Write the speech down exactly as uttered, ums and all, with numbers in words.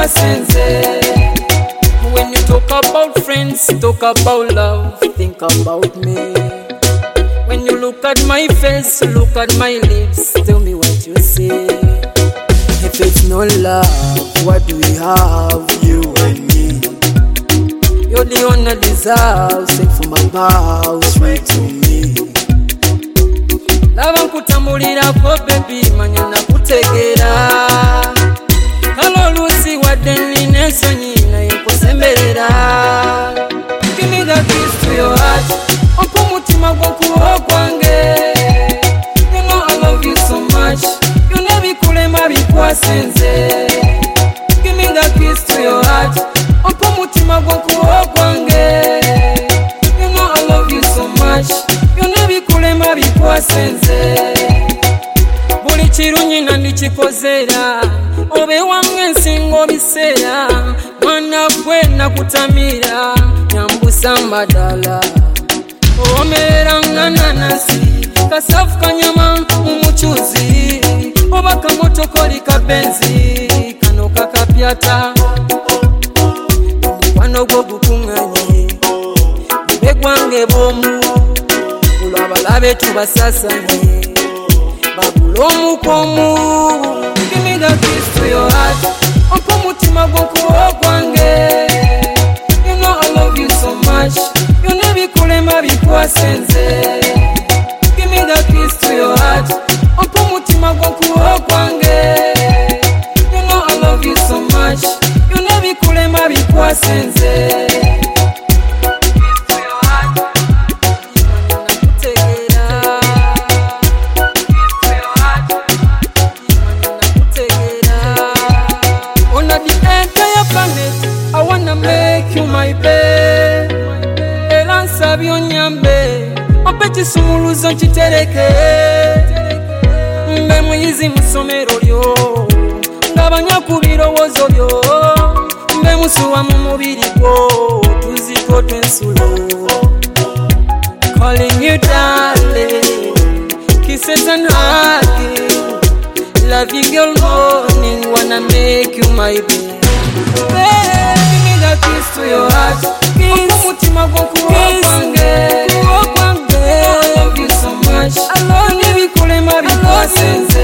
bikwasenze. When you talk about friends, talk about love, think about me. When you look at my face, look at my lips, tell me what you see. If it's no love, what do we have, you and me? You're the one I deserve, sing from my mouth straight to me. Lava nkutambulira ko baby, manya nakutegera. Kalo lusi wadeni nesonyi na yukosemberera. Give me the keys to your heart, ompa mutima gwokuwa kwange. You know I love you so much, you nebikulema bikwasenze. Give me the keys to your heart, ompa mutima gwokuwa kwange. You know I love you so much, you nebikulema bikwasenze. Buli kirungi na ndikikozera, obe wange nsingo biseera. Mwana gwe nakutamira, nyambusa madala. Omeera nga nanasi, kasafu kanyama mumuchuzi. Oba kamotokoli kabenzi, kano kakapyata. Omukwano gwo gukunganye, bube gwange bomu. Olwo abalabe tubasasanye, babula omukomu. Give me the keys to your heart, ompa omutima gwokuwa kwange. You know I love you so much, you nebikulema bikwasenze. Give me the keys to your heart, ompa omutima gwokuwa kwange. You know I love you so much, you nebikulema bikwasenze. I wanna make you my bed. Ela nsabye onyambe, ompe kisumuluzo nkitereke. Mbe muyizi mu ssomero lyo, ngabanya ku birowoozo byo. Mbe musuwa mu mubiri gwo, tuziko tw'ensulo. Calling you darling, kisses and hugging. Loving your morning, wanna make you my bed. Hey, give me the keys to your heart, ompa omutima gwokuwa kwange. I love you so much, I love you nebikulema bikwasenze.